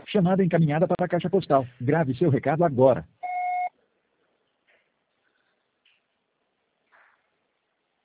Chamada encaminhada para a caixa postal. Grave seu recado agora.